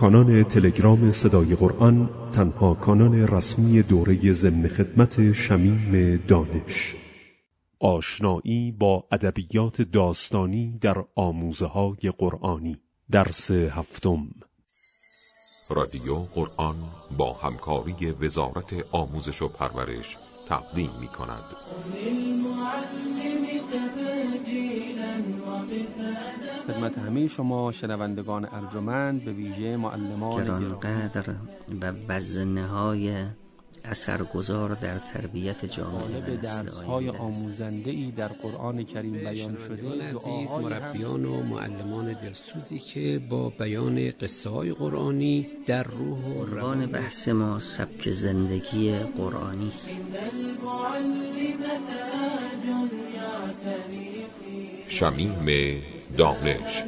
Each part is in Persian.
کانال تلگرام صدای قرآن تنها کانال رسمی دوره ضمن خدمت شمیم دانش. آشنایی با ادبیات داستانی در آموزه‌های قرآنی. درس 7. رادیو قرآن با همکاری وزارت آموزش و پرورش تقدیم می‌کند. خدمت همه شما شنوندگان ارجمند، به ویژه معلمان گرانقدر و وزنه‌های اثرگذار در تربیت جامعه به درس‌های آموزنده‌ای در قرآن کریم بیان شده، عزیز مربیان و معلمان دلسوزی که با بیان قصه‌های قرآنی در روح و روان بحث ما سبک زندگی قرآنی است. شمیم دانش.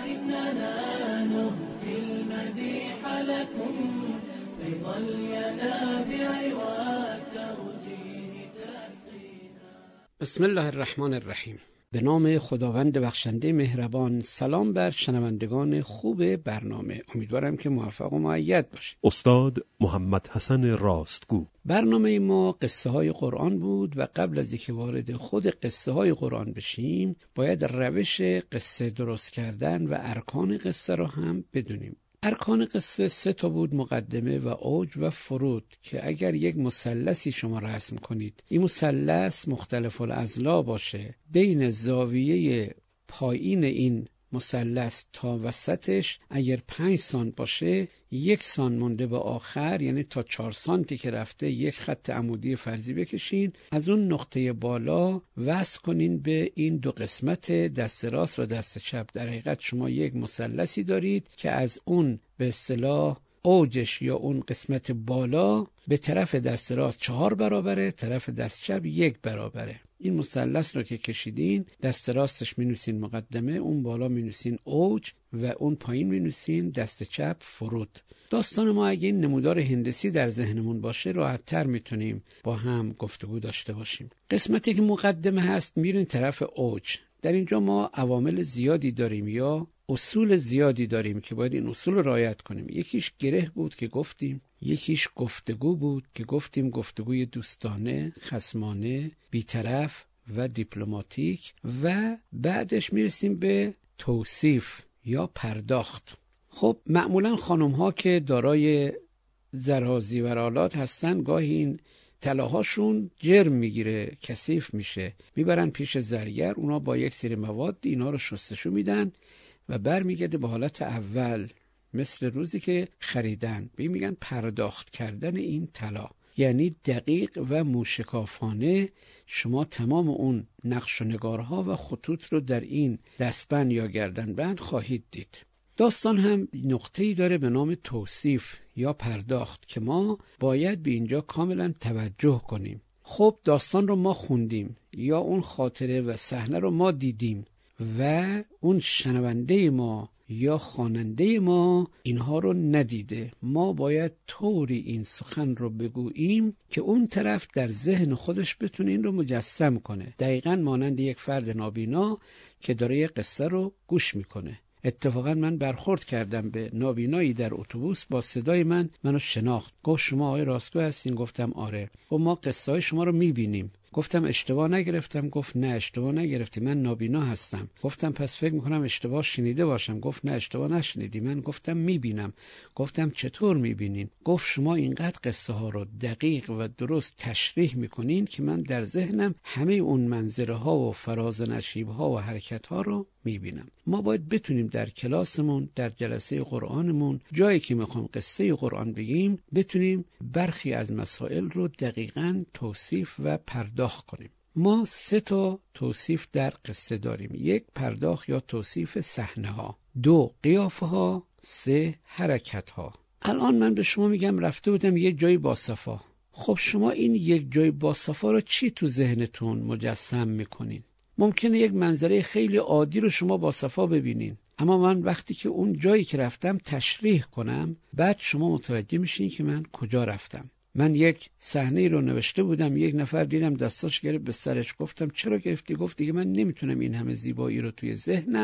بسم الله الرحمن الرحیم. به نام خداوند بخشنده مهربان. سلام بر شنوندگان خوب برنامه. امیدوارم که موفق و مؤید باشید. استاد محمد حسن راستگو. برنامه ما قصه های قرآن بود و قبل از اینکه وارد خود قصه های قرآن بشیم باید روش قصه درست کردن و ارکان قصه را هم بدونیم. ارکان قصه 3 تا بود: مقدمه و اوج و فرود، که اگر یک مثلثی شما رسم کنید، این مثلث مختلف الاضلاع باشه، بین زاویه پایین این مثلث تا وسطش اگر 5 سانت باشه، 1 سانت مونده به آخر، یعنی تا 4 سانتی که رفته یک خط عمودی فرضی بکشین، از اون نقطه بالا وصل کنین به این 2 قسمت دست راست و دست چپ. در حقیقت شما یک مثلثی دارید که از اون به اصطلاح اوجش یا اون قسمت بالا به طرف دست راست 4 برابره، طرف دست چپ 1 برابره. این مثلث رو که کشیدین، دست راستش می‌نویسین مقدمه، اون بالا می‌نویسین اوج و اون پایین می‌نویسین دست چپ فرود. داستان ما اگه این نمودار هندسی در ذهنمون باشه راحت‌تر میتونیم با هم گفتگو داشته باشیم. قسمتی که مقدمه هست میرین طرف اوج. در اینجا ما عوامل زیادی داریم یا اصول زیادی داریم که باید این اصول رو رعایت کنیم. یکیش گره بود که گفتیم، یکیش گفتگو بود که گفتیم گفتگوی دوستانه، خصمانه، بی‌طرف و دیپلماتیک، و بعدش میرسیم به توصیف یا پرداخت. خب معمولا خانم ها که دارای زرازیورالات هستن، گاهی این طلاهاشون جرم میگیره، کثیف میشه، میبرن پیش زرگر، اونا با یک سری مواد اینا رو شستشو میدن و برمیگرده به حالت اول، مثل روزی که خریدن. میگن پرداخت کردن این طلا، یعنی دقیق و موشکافانه شما تمام اون نقش و نگارها و خطوط رو در این دستبند یا گردنبند خواهید دید. داستان هم نقطه‌ای داره به نام توصیف یا پرداخت که ما باید به اینجا کاملا توجه کنیم. خب داستان رو ما خوندیم یا اون خاطره و صحنه رو ما دیدیم و اون شنونده ما یا خواننده ما اینها رو ندیده. ما باید طوری این سخن رو بگوییم که اون طرف در ذهن خودش بتونه این رو مجسم کنه، دقیقاً مانند یک فرد نابینا که داره یک قصه رو گوش میکنه. اتفاقا من برخورد کردم به نابینایی در اتوبوس، با صدای منو شناخت، گفت شما آقای راستگو هستین؟ گفتم آره. گفت ما قصه های شما رو میبینیم. گفتم اشتباه نگرفتم؟ گفت نه اشتباه نگرفتی، من نابینا هستم. گفتم پس فکر میکنم اشتباه شنیده باشم. گفت نه اشتباه نشنیدی. من گفتم میبینم. گفتم چطور میبینین؟ گفت شما اینقدر قصه ها رو دقیق و درست تشریح میکنین که من در ذهنم همه اون منظره ها و فراز نشیب ها و حرکت ها رو میبینم. ما باید بتونیم در کلاسمون، در جلسه قرآنمون، جایی که میخوام قصه قرآن بگیم، بتونیم برخی از مسائل رو دقیقاً توصیف و پرداخت کنیم. ما 3 تا توصیف در قصه داریم: 1 پرداخت یا توصیف صحنه ها، 2 قیافه ها، 3 حرکت ها. الان من به شما میگم رفته بودم یک جای باصفا. خب شما این یک جای باصفا رو چی تو ذهنتون مجسم میکنین؟ ممکنه یک منظره خیلی عادی رو شما باصفا ببینین، اما من وقتی که اون جایی که رفتم تشریح کنم، بعد شما متوجه میشین که من کجا رفتم. من یک صحنه رو نوشته بودم، یک نفر دیدم دستاش گرفت به سرش، گفتم چرا گرفتی؟ گفت دیگه من نمیتونم این همه زیبایی رو توی ذهنم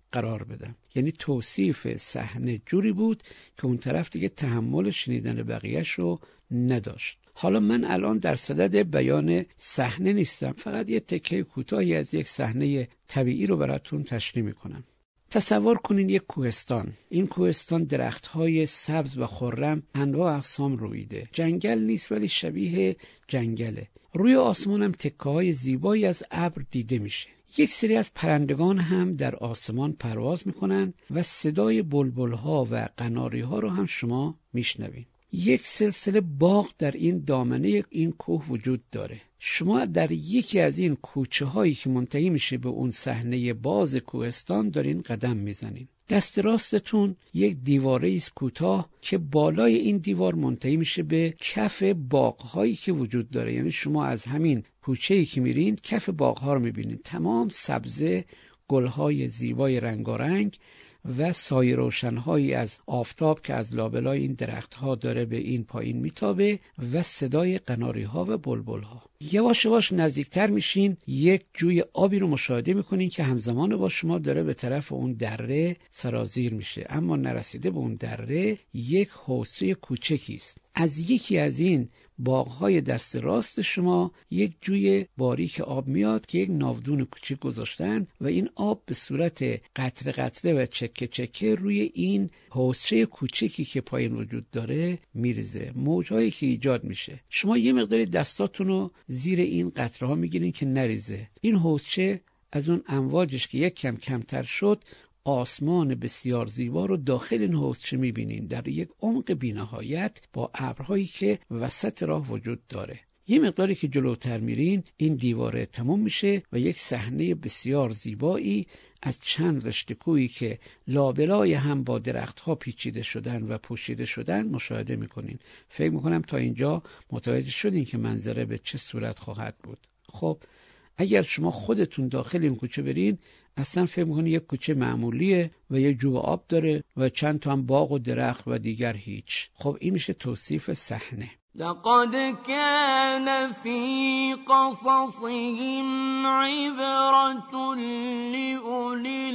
قرار بدم. یعنی توصیف صحنه جوری بود که اون طرف دیگه تحمل شنیدن بقیه‌اش رو نداشت. حالا من الان در صدد بیان صحنه نیستم، فقط یه تکه کوتاهی از یک صحنه طبیعی رو براتون تشریح میکنم. تصور کنین یک کوهستان. این کوهستان درخت‌های سبز و خرم انواع اقسام رویده. جنگل نیست ولی شبیه جنگله. روی آسمان هم تکه‌های زیبایی از ابر دیده میشه. یک سری از پرندگان هم در آسمان پرواز میکنن و صدای بلبل‌ها و قناری‌ها رو هم شما میشنوین. یک سلسله باغ در این دامنه این کوه وجود داره. شما در یکی از این کوچه هایی که منتهی میشه به اون صحنه باز کوهستان دارین قدم میزنین. دست راستتون یک دیواره است کوتاه که بالای این دیوار منتهی میشه به کف باغ هایی که وجود داره. یعنی شما از همین کوچه‌ای که میرین کف باغ ها رو میبینین، تمام سبزه، گل های زیبای رنگارنگ و سایه روشن‌هایی از آفتاب که از لابلای این درخت‌ها داره به این پایین میتابه و صدای قناری‌ها و بلبل‌ها. یواش یواش نزدیکتر میشین، یک جوی آبی رو مشاهده میکنین که همزمان با شما داره به طرف اون دره سرازیر میشه، اما نرسیده به اون دره یک حوضچه کوچکی است. از یکی از این باغ‌های دست راست شما یک جوی باریک آب میاد که یک ناودون کوچیک گذاشتن و این آب به صورت قطره قطره و چکه چکه روی این حوضچه کوچیکی که پایین وجود داره میریزه. موجهایی که ایجاد میشه. شما یه مقداری دستاتون رو زیر این قطره ها میگیرین که نریزه. این حوضچه از اون امواجش که یک کم کمتر شد، آسمان بسیار زیبا رو داخل این حوضچه میبینین در یک عمق بی‌نهایت با ابرهایی که وسط راه وجود داره. یه مقداری که جلوتر میرین این دیواره تمام میشه و یک صحنه بسیار زیبایی از چند رشته کوهی که لابلای هم با درختها پیچیده شدن و پوشیده شدن مشاهده میکنین. فکر میکنم تا اینجا متوجه شدین که منظره به چه صورت خواهد بود. خب اگر شما خودتون داخل این کوچه برین، اصلا فکر میکنین یک کوچه معمولیه و یک جو آب داره و چند تا هم باغ و درخت و دیگر هیچ. خب این میشه توصیف صحنه. لقد كان في قصصهم عبرة لأولي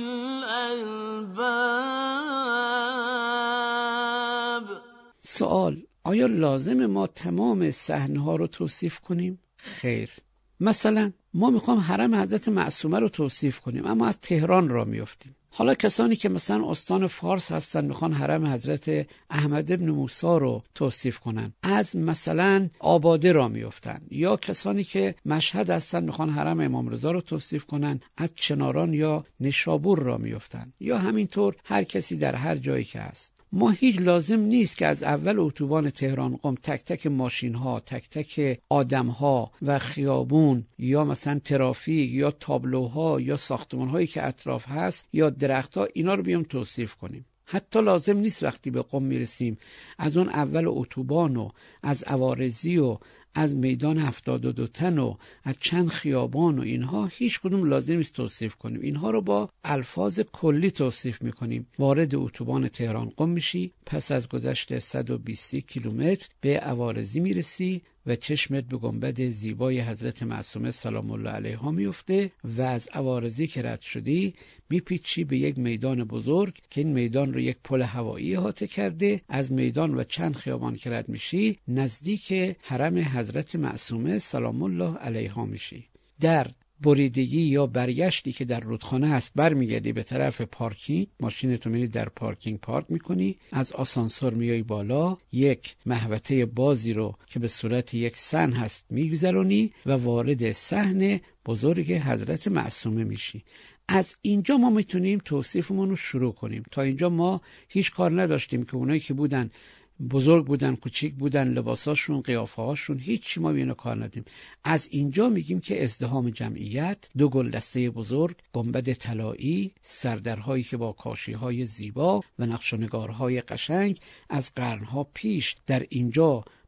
الألباب. سوال: آیا لازم ما تمام صحنه ها رو توصیف کنیم؟ خیر. مثلا ما میخوام حرم حضرت معصومه رو توصیف کنیم اما از تهران را میافتیم. حالا کسانی که مثلا استان فارس هستن میخوان حرم حضرت احمد ابن موسی رو توصیف کنن، از مثلا آباده را میافتن. یا کسانی که مشهد هستن میخوان حرم امام رضا رو توصیف کنن، از چناران یا نشابور را میافتن. یا همینطور هر کسی در هر جایی که هست. ما هیچ لازم نیست که از اول اتوبان تهران قم تک تک ماشین ها، تک تک آدم ها و خیابون یا مثلا ترافیک یا تابلوها یا ساختمان هایی که اطراف هست یا درخت ها، اینا رو بیام توصیف کنیم. حتی لازم نیست وقتی به قم میرسیم از اون اول اتوبان و از عوارضی و از میدان 72 تن و از چند خیابان و اینها هیچ کدوم لازم نیست توصیف کنیم. اینها رو با الفاظ کلی توصیف میکنیم. وارد اتوبان تهران قم میشی، پس از گذشت 120 کیلومتر به عوارضی میرسی و چشمت به گنبد زیبای حضرت معصومه سلام الله علیها میفته و از عوارضی که رد شدی میپیچی به یک میدان بزرگ که این میدان رو یک پل هوایی احاطه کرده. از میدان و چند خیابان که رد میشی نزدیک حرم حضرت معصومه سلام الله علیها میشی. در بریدگی یا برگشتی که در رودخانه هست برمیگردی به طرف پارکینگ، ماشینتو میری در پارکینگ پارک میکنی، از آسانسور میای بالا، یک محوطه بازی رو که به صورت یک صحن هست میگذرونی و وارد صحن بزرگ حضرت معصومه میشی. از اینجا ما میتونیم توصیفمون رو شروع کنیم. تا اینجا ما هیچ کار نداشتیم که اونایی که بودن بزرگ بودن، کوچیک بودن، لباساشون، قیافه‌هاشون، هیچی ما بینو کار ندیم. از اینجا میگیم که ازدحام جمعیت، دو گلدسته بزرگ، گنبد طلایی، سردرهایی که با کاشی‌های زیبا و نقش و نگارهای قشنگ از قرنها پیش در اینجا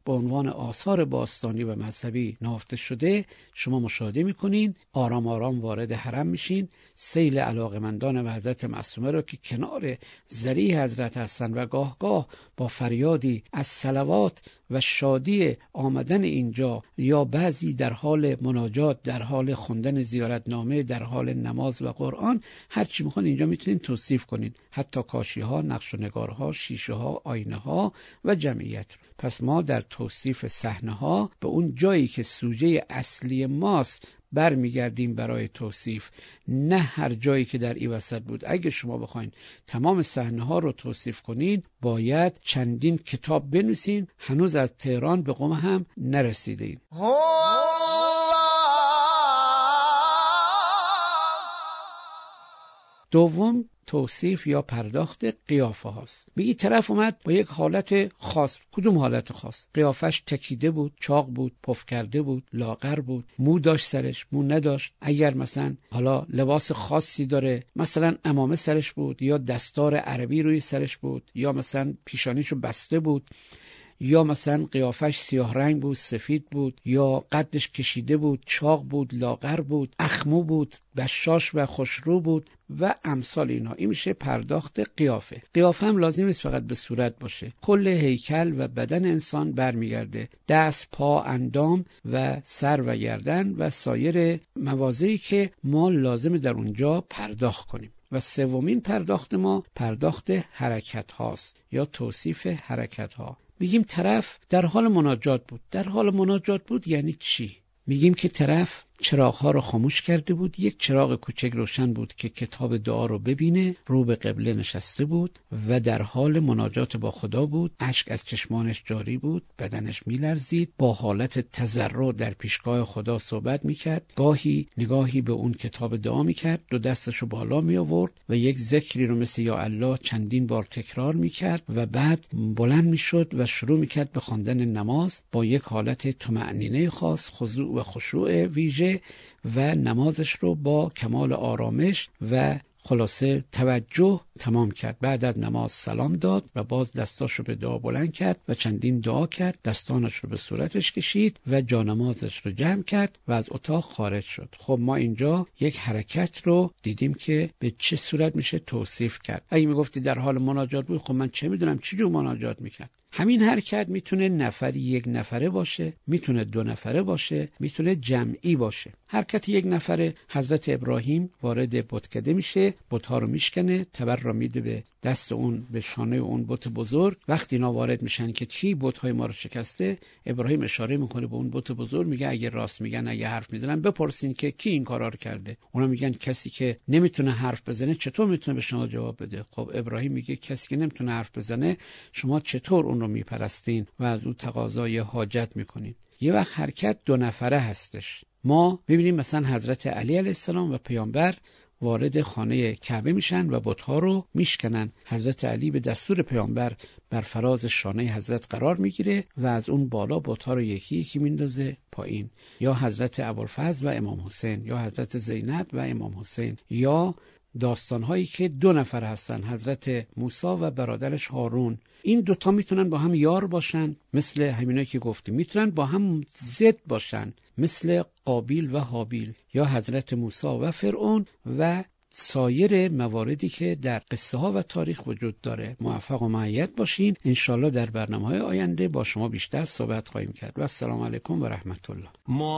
به عنوان آثار باستانی و مذهبی نهفته شده شما مشاهده میکنین. آرام آرام وارد حرم میشین، سیل علاقمندان و حضرت معصومه رو که کنار ذریح حضرت هستن و گاه گاه با فریادی از صلوات و شادی آمدن اینجا یا بعضی در حال مناجات، در حال خوندن زیارتنامه، در حال نماز و قرآن، هر چی میخوان اینجا میتونین توصیف کنین، حتی کاشی ها، نقش و نگارها، شیشه ها، آینه ها و جمعیت. پس ما در توصیف صحنه ها به اون جایی که سوژه اصلی ماست برمیگردیم برای توصیف، نه هر جایی که در این وسط بود. اگه شما بخواین تمام صحنه ها رو توصیف کنین باید چندین کتاب بنویسین، هنوز از تهران به قم هم نرسیدین. دوم توصیف یا پرداخت قیافه هاست. میگی طرف اومد با یک حالت خاص. کدوم حالت خاص؟ قیافش تکیده بود، چاق بود، پف کرده بود، لاغر بود، مو داشت سرش، مو نداشت. اگر مثلا حالا لباس خاصی داره، مثلا عمامه سرش بود یا دستار عربی روی سرش بود یا مثلا پیشانیشو بسته بود یا مثلا قیافش سیاه رنگ بود، سفید بود یا قدش کشیده بود، چاق بود، لاغر بود، اخمو بود، بشاش و خوشرو بود و امثال اینا. این میشه پرداخت قیافه. قیافه هم لازم نیست فقط به صورت باشه، کل هیکل و بدن انسان برمیگرده، دست، پا، اندام و سر و گردن و سایر مواضعی که ما لازم در اونجا پرداخت کنیم. و سومین پرداخت ما پرداخت حرکت هاست یا توصیف حرکت ها. میگیم طرف در حال مناجات بود. در حال مناجات بود یعنی چی؟ میگیم که طرف چراغ‌ها رو خاموش کرده بود، یک چراغ کوچک روشن بود که کتاب دعا رو ببینه، رو به قبله نشسته بود و در حال مناجات با خدا بود. اشک از چشمانش جاری بود، بدنش میلرزید، با حالت تضرع در پیشگاه خدا صحبت میکرد، گاهی نگاهی به اون کتاب دعا میکرد، دو دستشو بالا می آورد و یک ذکری رو مثل یا الله چندین بار تکرار میکرد و بعد بلند میشد و شروع میکرد به خواندن نماز با یک حالت طمأنینه خاص، خضوع و خشوع ویژه و نمازش رو با کمال آرامش و خلاصه توجه تمام کرد. بعد از نماز سلام داد و باز دستاشو به دعا بلند کرد و چندین دعا کرد، دستانش رو به صورتش کشید و جانمازش رو جمع کرد و از اتاق خارج شد. خب ما اینجا یک حرکت رو دیدیم که به چه صورت میشه توصیف کرد. اگه میگفتی در حال مناجات بود، خب من چه میدونم چه جور مناجات میکرد. همین حرکت میتونه نفری یک نفره باشه، میتونه دو نفره باشه، میتونه جمعی باشه. حرکت یک نفره، حضرت ابراهیم وارد بتکده میشه، بت‌ها رو میشکنه، تبر را میده به دست اون، به شانه اون بت بزرگ. وقتی اینا وارد میشن که چی بت‌های ما رو شکسته، ابراهیم اشاره میکنه به اون بت بزرگ، میگه اگه راست میگن، اگه حرف میزنن بپرسین که کی این کارا رو کرده. اونا میگن کسی که نمیتونه حرف بزنه چطور میتونه به شما جواب بده؟ خب ابراهیم میگه کسی که نمیتونه حرف بزنه شما چطور اون رو میپرستین و از اون تقاضای حاجت میکنین؟ یه وقت حرکت دو نفره هستش. ما میبینیم مثلا حضرت علی علیه السلام و پیامبر وارد خانه کعبه میشن و بت‌ها رو میشکنن. حضرت علی به دستور پیامبر بر فراز شانه حضرت قرار میگیره و از اون بالا بت‌ها رو یکی یکی میندازه پایین. یا حضرت ابوالفضل و امام حسین، یا حضرت زینب و امام حسین، یا داستان‌هایی که دو نفر هستن، حضرت موسی و برادرش هارون. این دوتا میتونن با هم یار باشن مثل همینایی که گفتیم، میتونن با هم ضد باشن مثل قابیل و هابیل، یا حضرت موسی و فرعون و سایر مواردی که در قصه ها و تاریخ وجود داره. موفق و مؤید باشین. انشالله در برنامه‌های آینده با شما بیشتر صحبت خواهیم کرد و السلام علیکم و رحمت الله.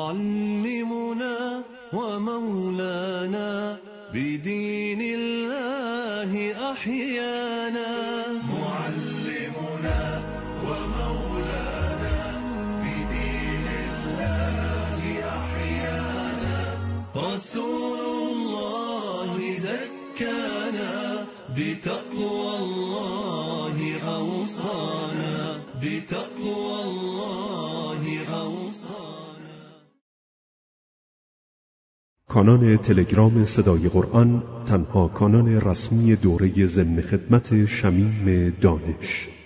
معلمنا و مولانا بدین الله احیانا، معلمنا و مولانا بدین الله احیانا، رسول الله زكانا بتقوى الله اوصانا، بتقوى الله اوصانا. کانال تلگرام صدای قرآن تنها کانال رسمی دوره ضمن خدمت شمیم دانش.